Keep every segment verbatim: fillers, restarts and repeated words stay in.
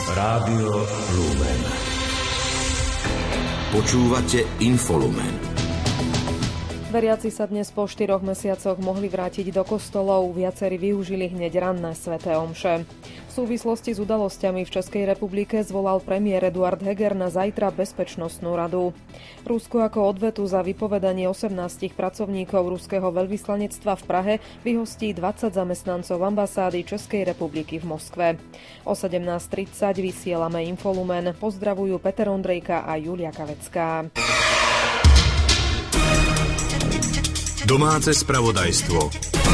Rádio Lumen. Počúvate Infolumen. Veriaci sa dnes po štyroch mesiacoch mohli vrátiť do kostolov, viacerí využili hneď ranné sväté omše. V súvislosti s udalosťami v Českej republike zvolal premiér Eduard Heger na zajtra bezpečnostnú radu. Rusko ako odvetu za vypovedanie osemnástich pracovníkov ruského veľvyslanectva v Prahe vyhostí dvadsať zamestnancov ambasády Českej republiky v Moskve. O sedemnásť tridsať vysielame Infolumen. Pozdravujú Peter Ondrejka a Julia Kavecká. Domáce spravodajstvo.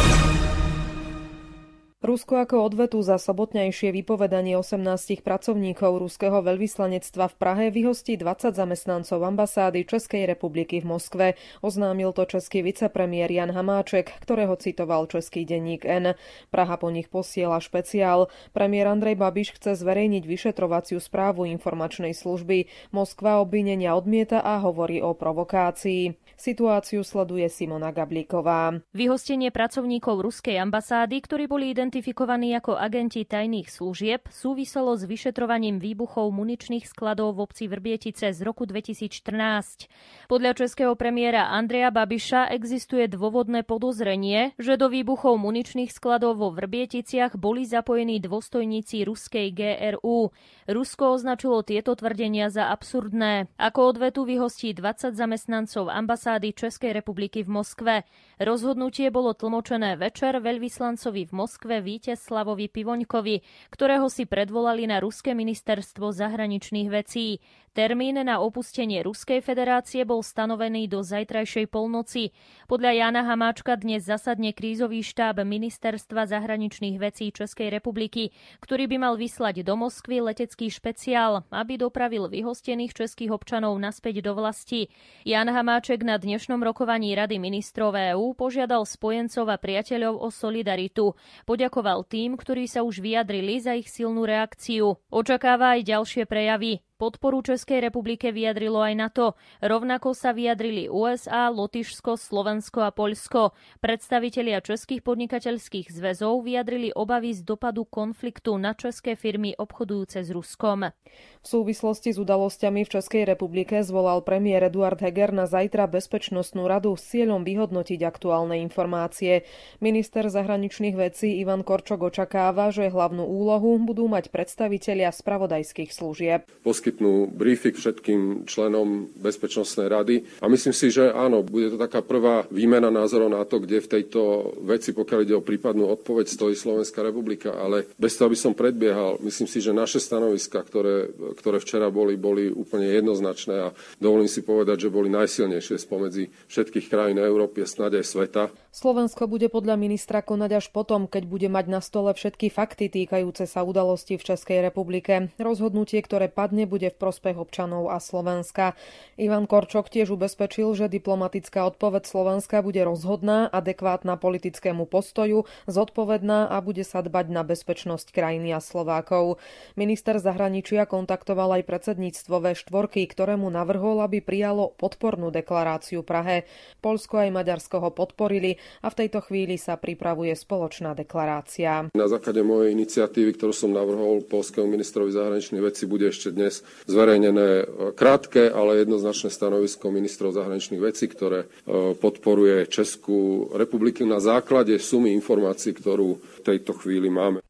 Rusko ako odvetu za sobotnejšie vypovedanie osemnástich pracovníkov ruského veľvyslanectva v Prahe vyhostí dvadsať zamestnancov ambasády Českej republiky v Moskve, oznámil to český vicepremiér Jan Hamáček, ktorého citoval český denník N. Praha po nich posiela špeciál. Premiér Andrej Babiš chce zverejniť vyšetrovaciu správu informačnej služby. Moskva obvinenia odmieta a hovorí o provokácii. Situáciu sleduje Simona Gablíková. Vyhostenie pracovníkov ruskej ambasády, ktorí boli identifikovaní ako agenti tajných služieb, súviselo s vyšetrovaním výbuchov muničných skladov v obci Vrbietice z roku dvetisícštrnásť. Podľa českého premiéra Andreja Babiša existuje dôvodné podozrenie, že do výbuchov muničných skladov vo Vrbieticiach boli zapojení dôstojníci ruskej G R U. Rusko označilo tieto tvrdenia za absurdné. Ako odvetu vyhostí dvadsať zamestnancov ambasády Českej republiky v Moskve. Rozhodnutie bolo tlmočené večer veľvyslancovi v Moskve Víteslavovi Pivoňkovi, ktorého si predvolali na ruské ministerstvo zahraničných vecí. Termín na opustenie Ruskej federácie bol stanovený do zajtrajšej polnoci. Podľa Jana Hamáčka dnes zasadne krízový štáb ministerstva zahraničných vecí Českej republiky, ktorý by mal vyslať do Moskvy letecký špeciál, aby dopravil vyhostených českých občanov naspäť do vlasti. Jan Hamáček na dnešnom rokovaní Rady ministrov EÚ požiadal spojencov a priateľov o solidaritu. Poďakoval tým, ktorí sa už vyjadrili za ich silnú reakciu. Očakáva aj ďalšie prejavy. Podporu Českej republike vyjadrilo aj NATO. Rovnako sa vyjadrili U S A, Lotyšsko, Slovensko a Poľsko. Predstavitelia českých podnikateľských zväzov vyjadrili obavy z dopadu konfliktu na české firmy obchodujúce s Ruskom. V súvislosti s udalosťami v Českej republike zvolal premiér Eduard Heger na zajtra bezpečnostnú radu s cieľom vyhodnotiť aktuálne informácie. Minister zahraničných vecí Ivan Korčok očakáva, že hlavnú úlohu budú mať predstavitelia spravodajských služieb. Poskytnú briefing všetkým členom Bezpečnostnej rady. A myslím si, že áno, bude to taká prvá výmena názorov na to, kde v tejto veci, pokiaľ ide o prípadnú odpoveď, stojí Slovenská republika. Ale bez toho by som predbiehal, myslím si, že naše stanoviská, ktoré, ktoré včera boli, boli úplne jednoznačné a dovolím si povedať, že boli najsilnejšie spomedzi všetkých krajín Európy a snáď aj sveta. Slovensko bude podľa ministra konať až potom, keď bude mať na stole všetky fakty týkajúce sa udalostí v Českej republike. Rozhodnutie, ktoré padne, bude v prospech občanov a Slovenska. Ivan Korčok tiež ubezpečil, že diplomatická odpoveď Slovenska bude rozhodná, adekvátna politickému postoju, zodpovedná a bude sa dbať na bezpečnosť krajiny a Slovákov. Minister zahraničia kontaktoval aj predsedníctvo vé štyri, ktorému navrhol, aby prijalo podpornú deklaráciu Prahe. Poľsko aj Maďarsko ho podporili a v tejto chvíli sa pripravuje spoločná deklarácia. Na základe mojej iniciatívy, ktorú som navrhol poľskému ministrovi zahraničných vecí, bude ešte dnes zverejnené krátke, ale jednoznačné stanovisko ministrov zahraničných vecí, ktoré podporuje Českú republiku na základe sumy informácií, ktorú v tejto chvíli máme.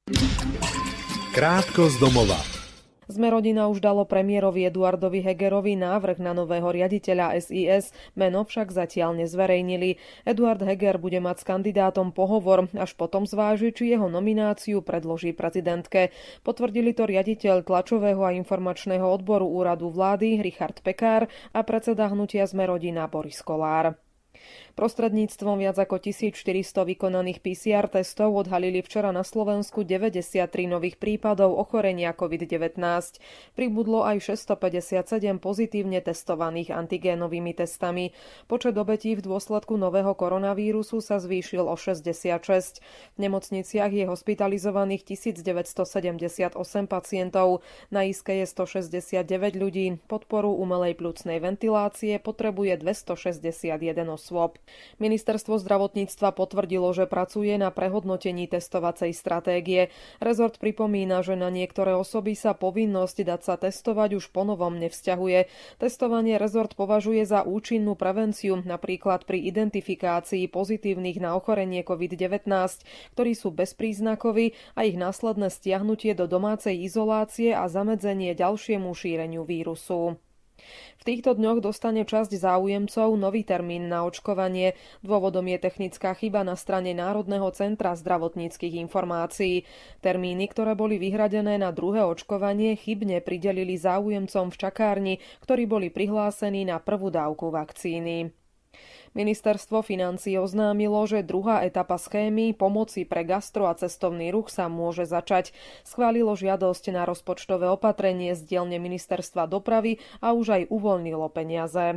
Krátko z domova. Sme rodina už dalo premiérovi Eduardovi Hegerovi návrh na nového riaditeľa es í es, meno však zatiaľ nezverejnili. Eduard Heger bude mať s kandidátom pohovor, až potom zváži, či jeho nomináciu predloží prezidentke. Potvrdili to riaditeľ tlačového a informačného odboru úradu vlády Richard Pekár a predseda hnutia Sme rodina Boris Kolár. Prostredníctvom viac ako tisícštyristo vykonaných pé cé er testov odhalili včera na Slovensku deväťdesiattri nových prípadov ochorenia covid devätnásť. Pribudlo aj šesťstopäťdesiatsedem pozitívne testovaných antigénovými testami. Počet obetí v dôsledku nového koronavírusu sa zvýšil o šesťdesiatšesť. V nemocniciach je hospitalizovaných tisícdeväťstosedemdesiatosem pacientov. Na iske je stošesťdesiatdeväť ľudí. Podporu umelej pľucnej ventilácie potrebuje dvestošesťdesiatjeden osôb. osôb. Ministerstvo zdravotníctva potvrdilo, že pracuje na prehodnotení testovacej stratégie. Rezort pripomína, že na niektoré osoby sa povinnosť dať sa testovať už ponovom nevzťahuje. Testovanie rezort považuje za účinnú prevenciu, napríklad pri identifikácii pozitívnych na ochorenie covid devätnásť, ktorí sú bezpríznakoví, a ich následné stiahnutie do domácej izolácie a zamedzenie ďalšiemu šíreniu vírusu. V týchto dňoch dostane časť záujemcov nový termín na očkovanie. Dôvodom je technická chyba na strane Národného centra zdravotníckych informácií. Termíny, ktoré boli vyhradené na druhé očkovanie, chybne pridelili záujemcom v čakárni, ktorí boli prihlásení na prvú dávku vakcíny. Ministerstvo financií oznámilo, že druhá etapa schémy pomoci pre gastro a cestovný ruch sa môže začať. Schválilo žiadosť na rozpočtové opatrenie z dielne Ministerstva dopravy a už aj uvoľnilo peniaze.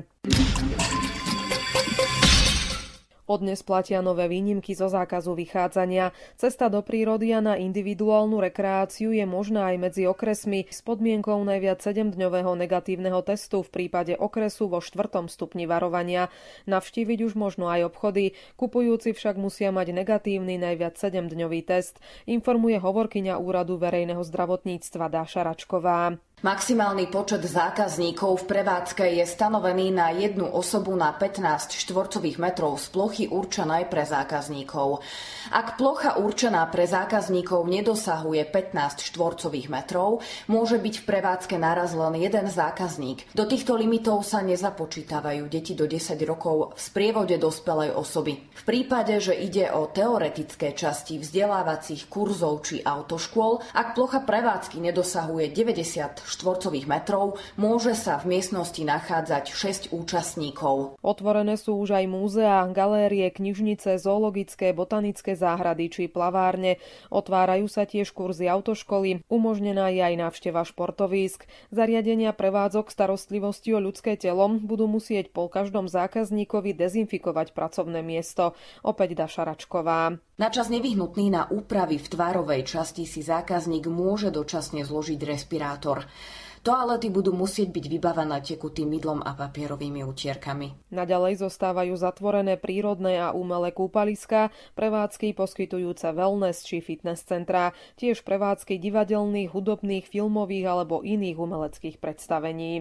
Od dnes platia nové výnimky zo zákazu vychádzania. Cesta do prírody a na individuálnu rekreáciu je možná aj medzi okresmi s podmienkou najviac sedemdňového negatívneho testu v prípade okresu vo štvrtom stupni varovania. Navštíviť už možno aj obchody. Kupujúci však musia mať negatívny najviac sedemdňový test, informuje hovorkyňa Úradu verejného zdravotníctva Dáša Račková. Maximálny počet zákazníkov v prevádzke je stanovený na jednu osobu na pätnásť štvorcových metrov z plochy určenej pre zákazníkov. Ak plocha určená pre zákazníkov nedosahuje pätnásť štvorcových metrov, môže byť v prevádzke naraz len jeden zákazník. Do týchto limitov sa nezapočítavajú deti do desať rokov v sprievode dospelej osoby. V prípade, že ide o teoretické časti vzdelávacích kurzov či autoškôl, ak plocha prevádzky nedosahuje deväťdesiat štvorcových metrov, môže sa v miestnosti nachádzať šesť účastníkov. Otvorené sú už aj múzeá, galérie, knižnice, zoologické, botanické záhrady či plavárne. Otvárajú sa tiež kurzy autoškoly, umožnená je aj návšteva športovísk. Zariadenia prevádzok starostlivosti o ľudské telo budú musieť po každom zákazníkovi dezinfikovať pracovné miesto. Opäť Dáša Račková. Na čas nevyhnutný na úpravy v tvárovej časti si zákazník môže dočasne zložiť respirátor. Toalety budú musieť byť vybavené tekutým mydlom a papierovými utierkami. Naďalej zostávajú zatvorené prírodné a umelé kúpaliská, prevádzky poskytujúce wellness či fitness centrá, tiež prevádzky divadelných, hudobných, filmových alebo iných umeleckých predstavení.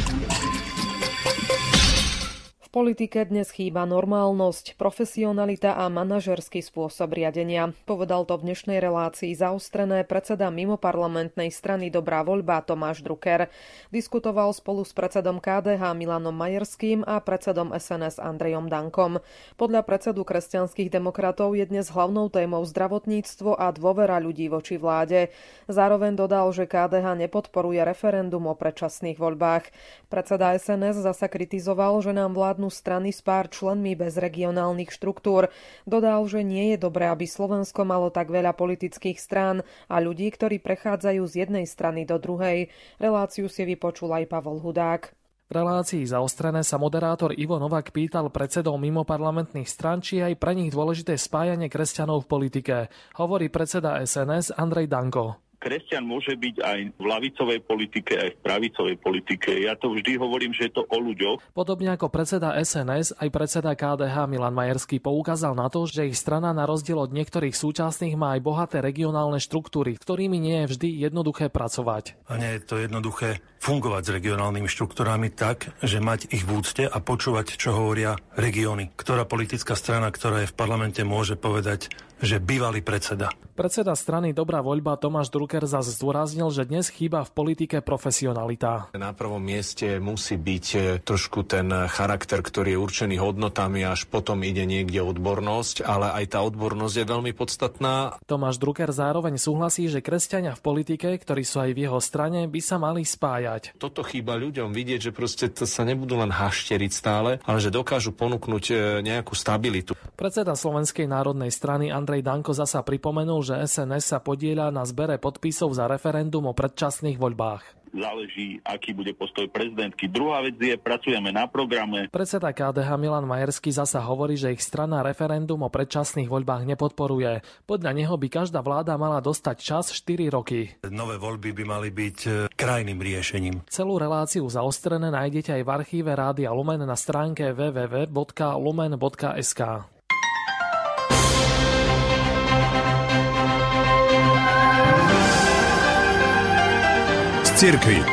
V politike dnes chýba normálnosť, profesionalita a manažerský spôsob riadenia. Povedal to v dnešnej relácii zaostrené predseda mimoparlamentnej strany Dobrá voľba Tomáš Drucker. Diskutoval spolu s predsedom ká dé há Milanom Majerským a predsedom es en es Andrejom Dankom. Podľa predsedu kresťanských demokratov je dnes hlavnou témou zdravotníctvo a dôvera ľudí voči vláde. Zároveň dodal, že ká dé há nepodporuje referendum o predčasných voľbách. Predseda es en es zasa kritizoval, že nám vládnu strany s pár členmi bez regionálnych štruktúr. Dodal, že nie je dobré, aby Slovensko malo tak veľa politických strán a ľudí, ktorí prechádzajú z jednej strany do druhej. Reláciu si vypočul aj Pavol Hudák. V relácii Zaostrené sa moderátor Ivo Novák pýtal predsedov mimoparlamentných strán, či je aj pre nich dôležité spájanie kresťanov v politike. Hovorí predseda es en es Andrej Danko. Kresťan môže byť aj v ľavicovej politike, aj v pravicovej politike. Ja to vždy hovorím, že je to o ľuďoch. Podobne ako predseda es en es, aj predseda ká dé há Milan Majerský poukázal na to, že ich strana na rozdiel od niektorých súčasných má aj bohaté regionálne štruktúry, ktorými nie je vždy jednoduché pracovať. A nie je to jednoduché fungovať s regionálnymi štruktúrami tak, že mať ich v úcte a počúvať, čo hovoria regióny. Ktorá politická strana, ktorá je v parlamente, môže povedať, že bývalý predseda. Predseda strany Dobrá voľba Tomáš Drucker zase zdôraznil, že dnes chýba v politike profesionalita. Na prvom mieste musí byť trošku ten charakter, ktorý je určený hodnotami, až potom ide niekde odbornosť, ale aj tá odbornosť je veľmi podstatná. Tomáš Drucker zároveň súhlasí, že kresťania v politike, ktorí sú aj v jeho strane, by sa mali spájať. Toto chýba ľuďom vidieť, že proste to sa nebudú len hašteriť stále, ale že dokážu ponúknuť nejakú stabilitu. Predseda Slovenskej národnej strany Andrej Danko zasa pripomenul, že es en es sa podieľa na zbere podpisov za referendum o predčasných voľbách. záleží, aký bude postoj prezidentky. Druhá vec je, pracujeme na programe. Predseda ká dé há Milan Majerský zasa hovorí, že ich strana referendum o predčasných voľbách nepodporuje. Podľa neho by každá vláda mala dostať čas štyri roky. Nové voľby by mali byť krajným riešením. Celú reláciu Zaostrené nájdete aj v archíve Rádia Lumen na stránke w w w bodka lumen bodka es ká. Cirkvi.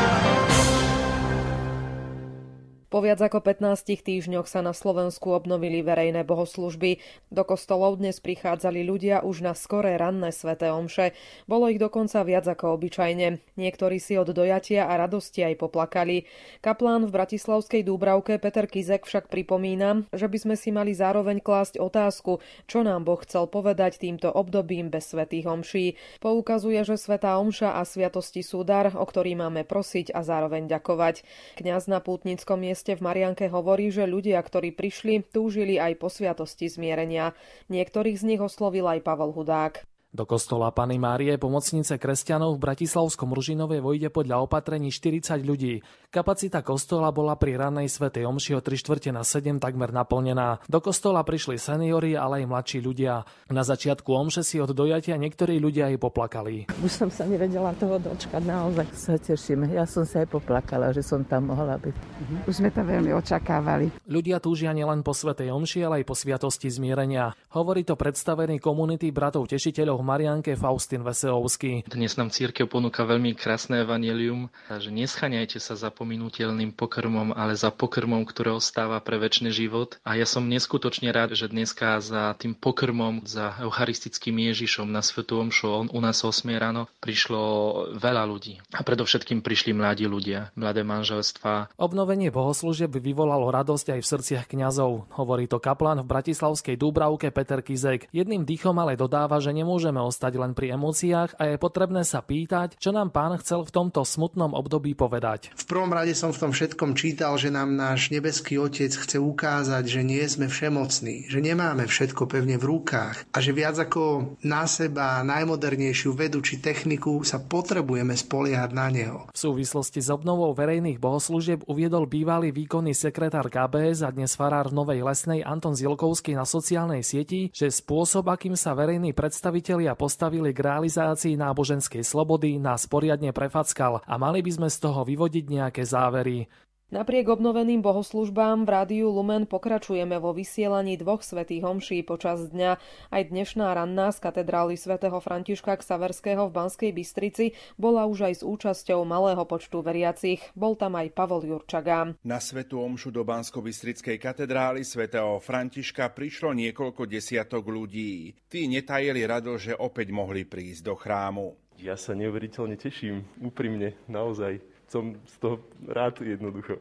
Po viac ako pätnástich týždňoch sa na Slovensku obnovili verejné bohoslužby. Do kostolov dnes prichádzali ľudia už na skoré ranné sväté omše. Bolo ich dokonca viac ako obyčajne. Niektorí si od dojatia a radosti aj poplakali. Kaplán v bratislavskej Dúbravke Peter Kizek však pripomína, že by sme si mali zároveň klásť otázku, čo nám Boh chcel povedať týmto obdobím bez svätých omší. Poukazuje, že svätá omša a sviatosti sú dar, o ktorý máme prosiť a zároveň ďakovať. Kňaz na pútnickom mieste v Marianke hovorí, že ľudia, ktorí prišli, túžili aj po sviatosti zmierenia. Niektorých z nich oslovil aj Pavel Hudák. Do kostola Panny Márie, pomocnice kresťanov v bratislavskom Ružinove, vojde podľa opatrení štyridsať ľudí. Kapacita kostola bola pri rannej svätej omši o tri štvrte na sedem takmer naplnená. Do kostola prišli seniori, ale aj mladší ľudia. Na začiatku omše si od dojatia niektorí ľudia aj poplakali. Už som sa nevedela toho dočkať, naozaj sa teším. Ja som sa aj poplakala, že som tam mohla byť. Už sme to veľmi očakávali. Ľudia túžia nielen po svätej omši, ale aj po sviatosti zmierenia. Hovorí to predstavený komunity bratov tešiteľov v Marianke Faustín Veselovský. Dnes nám cirkev ponúka veľmi krásne evanjelium, že neschaňajte sa za pominuteľným pokrmom, ale za pokrmom, ktoré ostáva pre večný život. A ja som neskutočne rád, že dneska za tým pokrmom, za eucharistickým Ježišom na svätú omšu u nás o ôsmej ráno prišlo veľa ľudí. A predovšetkým prišli mladí ľudia, mladé manželstvá. Obnovenie bohoslúžieb vyvolalo radosť aj v srdciach kňazov. Hovorí to kaplán v bratislavskej Dúbravke Peter Kizek. Jedným dýchom ale dodáva, že nemôže Môžeme ostať len pri emóciách a je potrebné sa pýtať, čo nám Pán chcel v tomto smutnom období povedať. V prvom rade som v tom všetkom čítal, že nám náš nebeský Otec chce ukázať, že nie sme všemocní, že nemáme všetko pevne v rukách a že viac ako na seba najmodernejšiu vedu či techniku sa potrebujeme spoliehať na Neho. V súvislosti s obnovou verejných bohoslúžieb uviedol bývalý výkonný sekretár ká bé es a dnes farár v Novej Lesnej Anton Zielkovský na sociálnej sieti, že spôsob, akým sa verejní predstavitelia a postavili k realizácii náboženskej slobody, nás poriadne prefackal a mali by sme z toho vyvodiť nejaké závery. Napriek obnoveným bohoslužbám v Rádiu Lumen pokračujeme vo vysielaní dvoch svätých omší počas dňa. Aj dnešná ranná z katedrály svätého Františka Xaverského v Banskej Bystrici bola už aj s účasťou malého počtu veriacich. Bol tam aj Pavol Jurčaga. Na svätú omšu do Banskobystrickej katedrály svätého Františka prišlo niekoľko desiatok ľudí. Tí netajili radosť, že opäť mohli prísť do chrámu. Ja sa neuveriteľne teším, úprimne, naozaj. Som z toho rád jednoducho.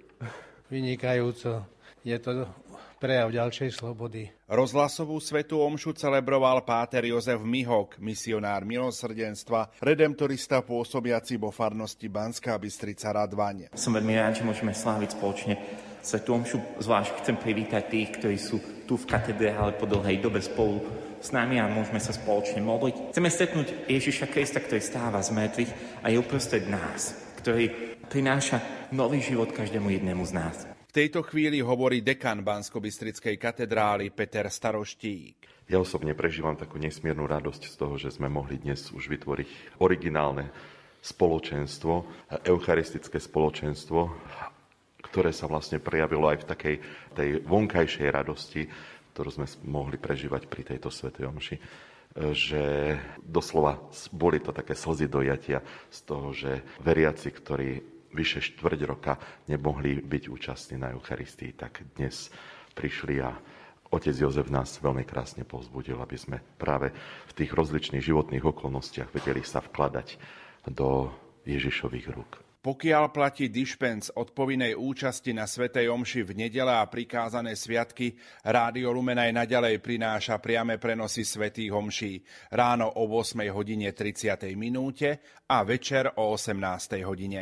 Vynikajúco. Je to prejav ďalšej slobody. Rozhlasovú svätú omšu celebroval páter Jozef Mihok, misionár milosrdenstva, redemptorista pôsobiaci vo farnosti Banská Bystrica Radvaň. Som veľmi rád, že môžeme sláviť spoločne svätú omšu. Zvlášť chcem privítať tých, ktorí sú tu v katedrále po dlhej dobe spolu s nami a môžeme sa spoločne modliť. Chceme stretnúť Ježiša Krista, ktorý stáva z mŕtvych a je uprostred nás, ktorý prináša nový život každému jednému z nás. V tejto chvíli hovorí dekan Banskobystrickej katedrály Peter Staroštík. Ja osobne prežívam takú nesmiernu radosť z toho, že sme mohli dnes už vytvoriť originálne spoločenstvo, eucharistické spoločenstvo, ktoré sa vlastne prejavilo aj v takej tej vonkajšej radosti, ktorú sme mohli prežívať pri tejto svätej omši. Že doslova boli to také slzy dojatia z toho, že veriaci, ktorí vyše štvrť roka nemohli byť účastní na Eucharistii, tak dnes prišli a otec Jozef nás veľmi krásne povzbudil, aby sme práve v tých rozličných životných okolnostiach vedeli sa vkladať do Ježišových rúk. Pokiaľ platí dišpens od povinnej účasti na svätej omši v nedele a prikázané sviatky, Rádio Lumen aj naďalej prináša priame prenosy svätých omší ráno o ôsmej hodine tridsiatej minúte a večer o osemnástej hodine.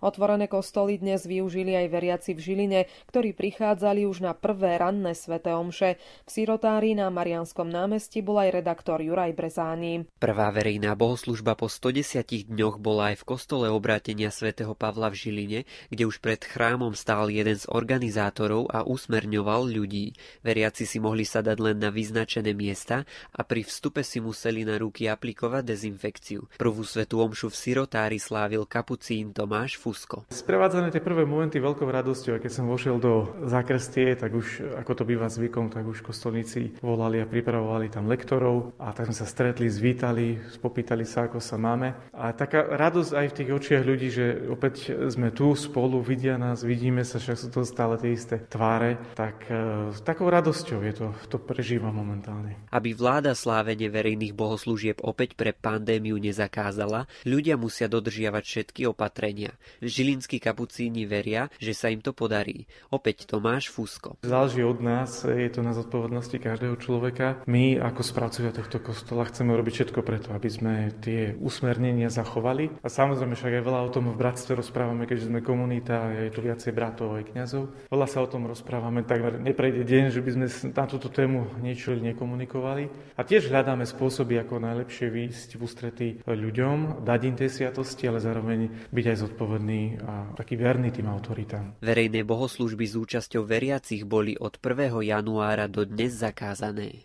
Otvorené kostoly dnes využili aj veriaci v Žiline, ktorí prichádzali už na prvé ranné sväté omše. V Sirotári na Marianskom námestí bol aj redaktor Juraj Brezáni. Prvá verejná bohoslužba po stodesiatich dňoch bola aj v kostole obrátenia svätého Pavla v Žiline, kde už pred chrámom stál jeden z organizátorov a usmerňoval ľudí. Veriaci si mohli sadať len na vyznačené miesta a pri vstupe si museli na ruky aplikovať dezinfekciu. Prvú svätú omšu v Sirotári slávil kapucín Tomáš Fusko. Sprevádzané tie prvé momenty veľkou radosťou, a keď som vošiel do zákrstie, tak už, ako to býva zvykom, tak už kostolníci volali a pripravovali tam lektorov a tak sme sa stretli, zvítali, popýtali sa, ako sa máme. A taká radosť aj v tých očiach ľudí, že opäť sme tu spolu, vidia nás, vidíme sa, však sú to stále tie isté tváre, tak e, s takou radosťou je to, to prežíva momentálne. Aby vláda slávenie verejných bohoslúžieb opäť pre pandémiu nezakázala, ľudia musia dodržiavať všetky opatrenia. Žilinskí kapucíni veria, že sa im to podarí. Opäť Tomáš Fusko. Záleží od nás, je to na zodpovednosti každého človeka. My ako správcovia tohto kostola chceme robiť všetko preto, aby sme tie usmernenia zachovali. A samozrejme však aj veľa o tom v bratstve rozprávame, keďže sme komunita, je tu viacej bratov aj kňazov. Veľa sa o tom rozprávame, takmer neprejde deň, že by sme na túto tému niečo nekomunikovali. A tiež hľadáme spôsoby, ako najlepšie výjsť v ústretí ľuďom, dať im tie sviatosti, ale zároveň byť aj zodpovedný a taký verný tým autoritám. Verejné bohoslúžby s účasťou veriacich boli od prvého januára do dnes zakázané.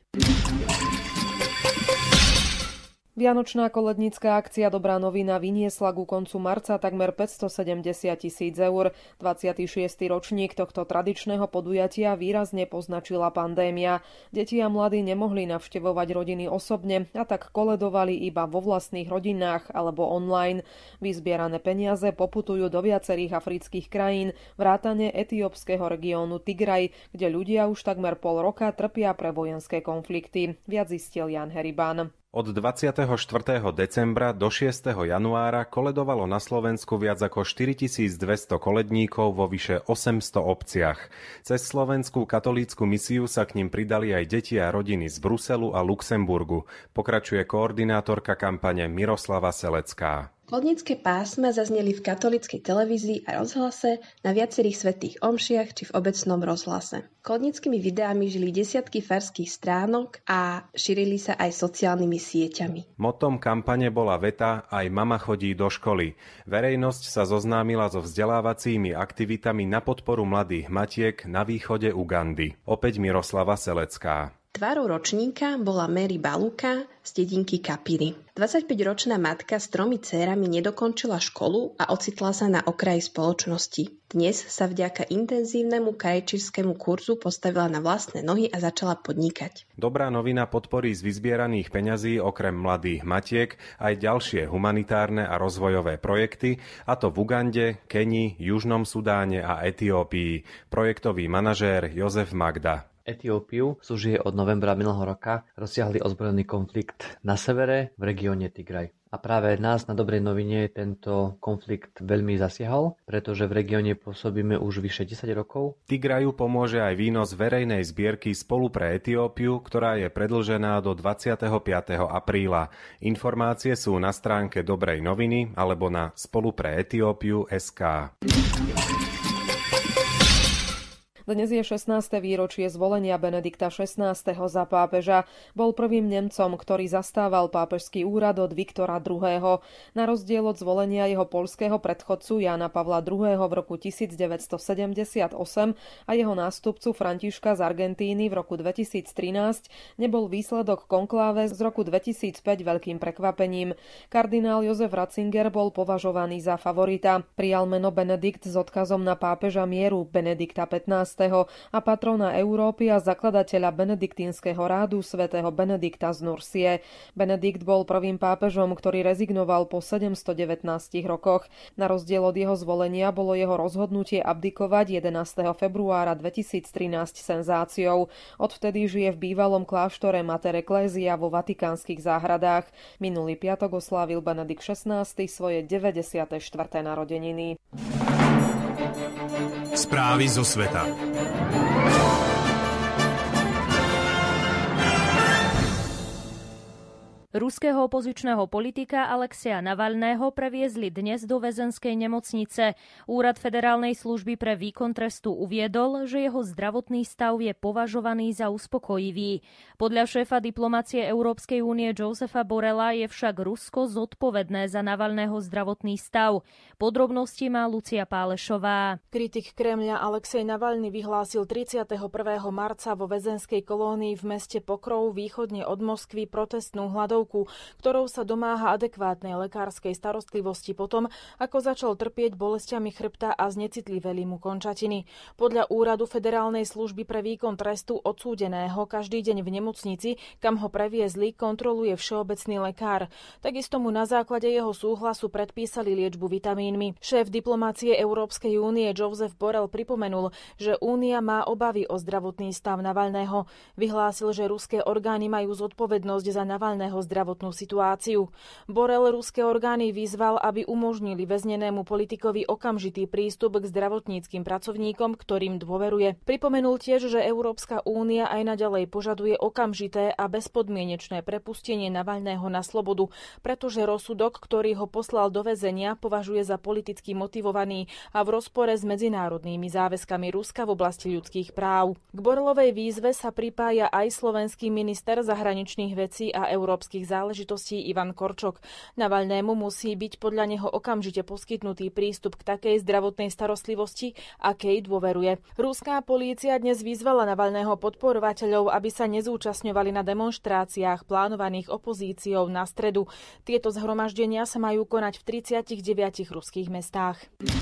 Vianočná kolednícka akcia Dobrá novina vyniesla ku koncu marca takmer päťstosedemdesiat tisíc eur. dvadsiaty šiesty ročník tohto tradičného podujatia výrazne poznačila pandémia. Deti a mladí nemohli navštevovať rodiny osobne a tak koledovali iba vo vlastných rodinách alebo online. Vyzbierané peniaze poputujú do viacerých afrických krajín, vrátane etiópskeho regiónu Tigraj, kde ľudia už takmer pol roka trpia pre vojenské konflikty. Viac zistil Jan Heribán. Od dvadsiateho štvrtého decembra do šiesteho januára koledovalo na Slovensku viac ako štyritisícdvesto koledníkov vo vyše osemsto obciach. Cez Slovenskú katolícku misiu sa k nim pridali aj deti a rodiny z Bruselu a Luxemburgu. Pokračuje koordinátorka kampane Miroslava Selecká. Kolednícke pásma zazneli v katolíckej televízii a rozhlase, na viacerých svätých omšiach či v obecnom rozhlase. Koledníckymi videami žili desiatky farských stránok a šírili sa aj sociálnymi sieťami. Motom kampane bola veta Aj mama chodí do školy. Verejnosť sa zoznámila so vzdelávacími aktivitami na podporu mladých matiek na východe Ugandy. Opäť Miroslava Selecká. Tvárou ročníka bola Mary Baluka z dedinky Kapiri. dvadsaťpäťročná matka s tromi dcérami nedokončila školu a ocitla sa na okraji spoločnosti. Dnes sa vďaka intenzívnemu krajčírskému kurzu postavila na vlastné nohy a začala podnikať. Dobrá novina podporí z vyzbieraných peňazí okrem mladých matiek aj ďalšie humanitárne a rozvojové projekty, a to v Ugande, Kenii, Južnom Sudáne a Etiópii. Projektový manažér Jozef Magda. Etiópiu súžije od novembra minulého roka rozsiahly ozbrojený konflikt na severe v regióne Tigraj. A práve nás na Dobrej novine tento konflikt veľmi zasiahol, pretože v regióne pôsobíme už vyše desať rokov. Tigraju pomôže aj výnos verejnej zbierky Spolu pre Etiópiu, ktorá je predĺžená do dvadsiateho piateho apríla. Informácie sú na stránke Dobrej noviny alebo na spolupreetiópiu bodka es ká. Dnes je šestnáste výročie zvolenia Benedikta šestnásteho za pápeža. Bol prvým Nemcom, ktorý zastával pápežský úrad od Viktora druhého. Na rozdiel od zvolenia jeho poľského predchodcu Jána Pavla druhého. v roku tisícdeväťstosedemdesiatosem a jeho nástupcu Františka z Argentíny v roku dvetisíctrinásť nebol výsledok konkláve z roku dvetisícpäť veľkým prekvapením. Kardinál Jozef Ratzinger bol považovaný za favorita. Prijal meno Benedikt s odkazom na pápeža mieru Benedikta pätnásteho. a patrona Európy a zakladateľa benediktínskeho rádu svätého Benedikta z Nursie. Benedikt bol prvým pápežom, ktorý rezignoval po sedemstodevätnástich rokoch. Na rozdiel od jeho zvolenia bolo jeho rozhodnutie abdikovať jedenásteho februára dvetisíctrinásť senzáciou. Odvtedy žije v bývalom kláštore Mater Ecclesia vo vatikánskych záhradách. Minulý piatok oslávil Benedikt šestnásty svoje deväťdesiate štvrté narodeniny. Správy zo sveta. Ruského opozičného politika Alexeja Navalného previezli dnes do väzenskej nemocnice. Úrad Federálnej služby pre výkon trestu uviedol, že jeho zdravotný stav je považovaný za uspokojivý. Podľa šéfa diplomacie Európskej únie Josefa Borrella je však Rusko zodpovedné za Navalného zdravotný stav. Podrobnosti má Lucia Pálešová. Kritik Kremľa Alexej Navalny vyhlásil tridsiateho prvého marca vo väzenskej kolónii v meste Pokrov východne od Moskvy protestnú hladovku, ktorou sa domáha adekvátnej lekárskej starostlivosti potom, ako začal trpieť bolestiami chrbta a znecitliveli mu končatiny. Podľa úradu Federálnej služby pre výkon trestu odsúdeného každý deň v nemocnici, kam ho previezli, kontroluje všeobecný lekár. Takisto mu na základe jeho súhlasu predpísali liečbu vitamínmi. Šéf diplomácie Európskej únie Joseph Borrell pripomenul, že únia má obavy o zdravotný stav Navalného. Vyhlásil, že ruské orgány majú zodpovednosť za Navalného zdravotnú situáciu. Borrell ruské orgány vyzval, aby umožnili väznenému politikovi okamžitý prístup k zdravotníckym pracovníkom, ktorým dôveruje. Pripomenul tiež, že Európska únia aj naďalej požaduje okamžité a bezpodmienečné prepustenie Navalného na slobodu, pretože rozsudok, ktorý ho poslal do väzenia, považuje za politicky motivovaný a v rozpore s medzinárodnými záväzkami Ruska v oblasti ľudských práv. K Borrellovej výzve sa pripája aj slovenský minister zahraničných vecí a európskych záležitostí Ivan Korčok. Navalnému musí byť podľa neho okamžite poskytnutý prístup k takej zdravotnej starostlivosti, akej dôveruje. Ruská polícia dnes vyzvala Navalného podporovateľov, aby sa nezúčastňovali na demonštráciách plánovaných opozíciou na stredu. Tieto zhromaždenia sa majú konať v tridsiatich deviatich ruských mestách.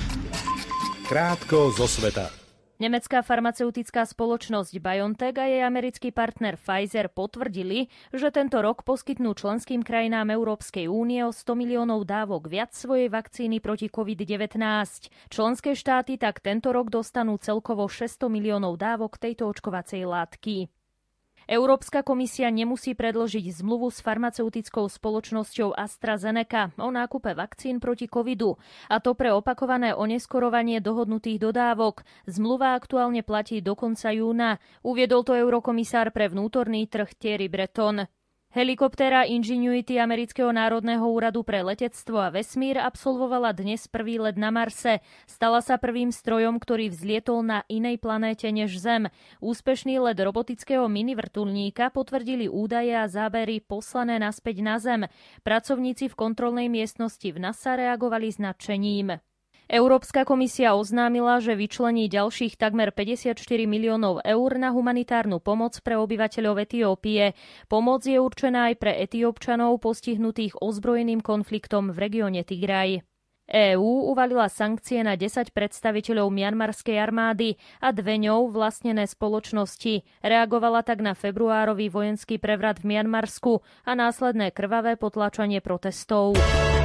Krátko zo sveta. Nemecká farmaceutická spoločnosť BioNTech a jej americký partner Pfizer potvrdili, že tento rok poskytnú členským krajinám Európskej únie o sto miliónov dávok viac svojej vakcíny proti covid devätnásť. Členské štáty tak tento rok dostanú celkovo šesťsto miliónov dávok tejto očkovacej látky. Európska komisia nemusí predložiť zmluvu s farmaceutickou spoločnosťou AstraZeneca o nákupe vakcín proti covidu, a to pre opakované oneskorovanie dohodnutých dodávok. Zmluva aktuálne platí do konca júna, uviedol to eurokomisár pre vnútorný trh Thierry Breton. Helikoptéra Ingenuity Amerického národného úradu pre letectvo a vesmír absolvovala dnes prvý let na Marse. Stala sa prvým strojom, ktorý vzlietol na inej planéte než Zem. Úspešný let robotického minivrtuľníka potvrdili údaje a zábery poslané naspäť na Zem. Pracovníci v kontrolnej miestnosti v NASA reagovali s nadšením. Európska komisia oznámila, že vyčlení ďalších takmer päťdesiatštyri miliónov eur na humanitárnu pomoc pre obyvateľov Etiópie. Pomoc je určená aj pre Etiópčanov postihnutých ozbrojeným konfliktom v regióne Tigraj. EÚ uvalila sankcie na desať predstaviteľov mianmarskej armády a dve ňou vlastnené spoločnosti. Reagovala tak na februárový vojenský prevrat v Mianmarsku a následné krvavé potláčanie protestov.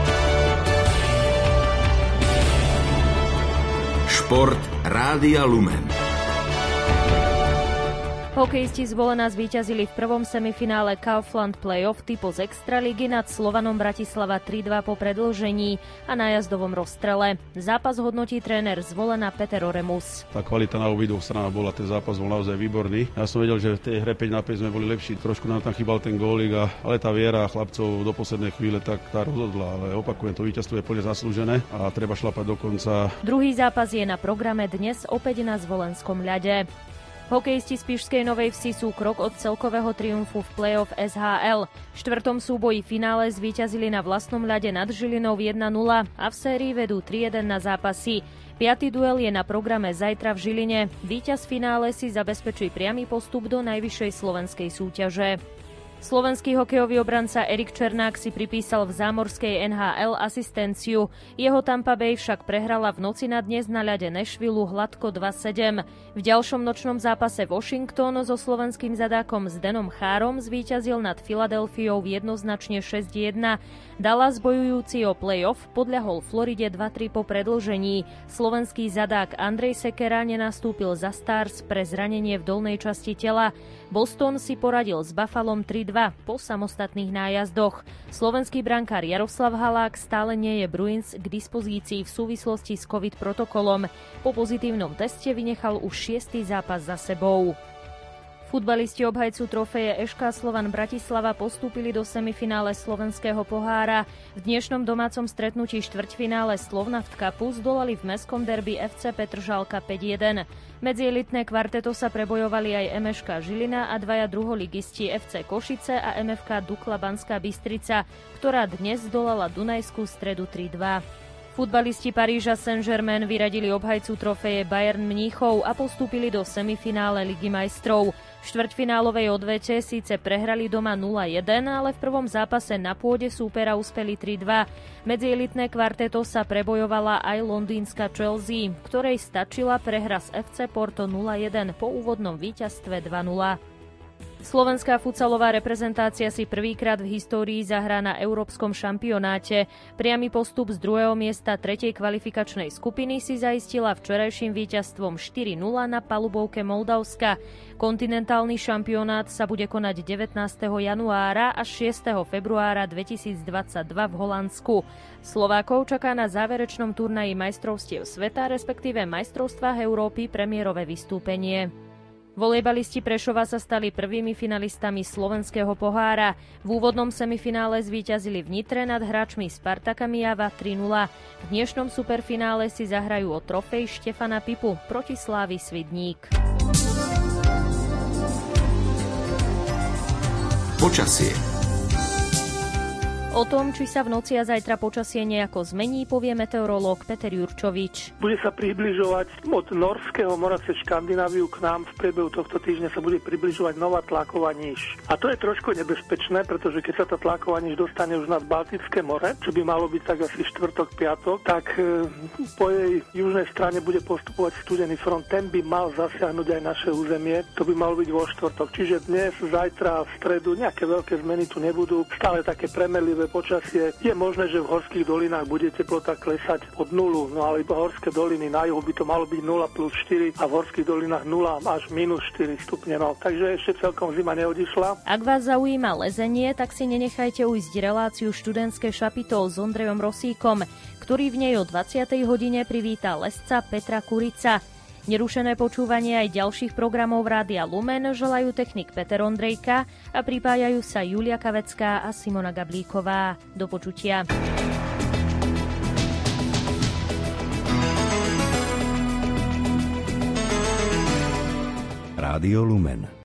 Šport Rádia Lumen. Hokejisti z Volena zvíťazili v prvom semifinále Kaufland Playoff typu z Extraligy nad Slovanom Bratislava tri dva po predĺžení a nájazdovom rozstrele. Zápas hodnotí tréner z Volena Peter Oremus. Tá kvalita na obidvoch stranách bola, ten zápas bol naozaj výborný. Ja som vedel, že v tej hre päť na päť sme boli lepší, trošku nám tam chýbal ten gólik, a, ale tá viera chlapcov do poslednej chvíle tak tá rozhodla, ale opakujem, to víťazstvo je plne zaslúžené a treba šlapať do konca. Druhý zápas je na programe dnes opäť na zvolenskom ľade. Hokejisti z Spišskej Novej Vsi sú krok od celkového triumfu v play-off es há el. V štvrtom súboji finále zvíťazili na vlastnom ľade nad Žilinou jeden nula a v sérii vedú tri jeden na zápasy. Piatý duel je na programe zajtra v Žiline. Víťaz finále si zabezpečí priamy postup do najvyššej slovenskej súťaže. Slovenský hokejový obranca Erik Černák si pripísal v zámorskej en há el asistenciu. Jeho Tampa Bay však prehrala v noci na dnes na ľade Nashvilleu hladko dva sedem. V ďalšom nočnom zápase Washington so slovenským zadákom Zdenom Chárom zvíťazil nad Filadelfiou jednoznačne šesť jedna. Dallas bojujúci o play-off podľahol Floride dva tri po predĺžení. Slovenský zadák Andrej Sekera nenastúpil za Stars pre zranenie v dolnej časti tela. Boston si poradil s Buffalom tri dva po samostatných nájazdoch. Slovenský brankár Jaroslav Halák stále nie je Bruins k dispozícii v súvislosti s COVID protokolom. Po pozitívnom teste vynechal už šiestý zápas za sebou. Futbalisti obhajcu trofeje eš ká Slovan Bratislava postúpili do semifinále slovenského pohára. V dnešnom domácom stretnutí štvrťfinále Slovnaft Cupu zdolali v mestskom derby ef cé Petržalka päť jeden. Medzielitné kvarteto sa prebojovali aj em eš ká Žilina a dvaja druholigisti ef cé Košice a em ef ká Dukla Banská Bystrica, ktorá dnes zdolala Dunajskú Stredu tri dva. Futbalisti Paríža Saint-Germain vyradili obhajcu trofeje Bayern Mníchov a postúpili do semifinále Ligy majstrov. V štvrťfinálovej odvete síce prehrali doma nula jeden, ale v prvom zápase na pôde súpera uspeli tri dva. Medzielitné kvarteto sa prebojovala aj londýnska Chelsea, ktorej stačila prehra z ef cé Porto nula jeden po úvodnom víťazstve dva nula. Slovenská futsalová reprezentácia si prvýkrát v histórii zahrá na európskom šampionáte. Priamy postup z druhého miesta tretej kvalifikačnej skupiny si zaistila včerajším víťazstvom štyri nula na palubovke Moldavska. Kontinentálny šampionát sa bude konať devätnásteho januára až šiesteho februára dvetisícdvadsaťdva v Holandsku. Slovákov čaká na záverečnom turnaji majstrovstiev sveta, respektíve majstrovstvách Európy premiérové vystúpenie. Volejbalisti Prešova sa stali prvými finalistami slovenského pohára. V úvodnom semifinále zvíťazili v Nitre nad hráčmi Spartaka Mijava tri nula. V dnešnom superfinále si zahrajú o trofej Štefana Pipu proti Slávy Svidník. Počasie. O tom, či sa v noci a zajtra počasie nejako zmení, povie meteorológ Peter Jurčovič. Bude sa približovať od Norského mora cez Škandináviu k nám. V priebehu tohto týždňa sa bude približovať nová tlaková níž. A to je trošku nebezpečné, pretože keď sa tá tlaková níž dostane už nad Baltické more, čo by malo byť tak asi štvrtok, piatok, tak po jej južnej strane bude postupovať studený front. Ten by mal zasiahnuť aj naše územie. To by malo byť vo štvrtok. Čiže dnes, zajtra, v stredu nejaké veľké zmeny tu nebudú. Stále také premelivé počasie. Je možné, že v horských dolinách bude teplota klesať pod nulu, no ale iba horské doliny na juhu by to malo byť nula plus štyri a v horských dolinách nula až minus štyri stupne. No, takže ešte celkom zima neodišla. Ak vás zaujíma lezenie, tak si nenechajte ujsť reláciu Študentské šapitol s Ondrejom Rosíkom, ktorý v nej o dvadsiatej hodine privíta lesca Petra Kurica. Nerušené počúvanie aj ďalších programov Rádia Lumen želajú technik Peter Ondrejka a pripájajú sa Julia Kavecká a Simona Gablíková. Do počutia. Rádio Lumen.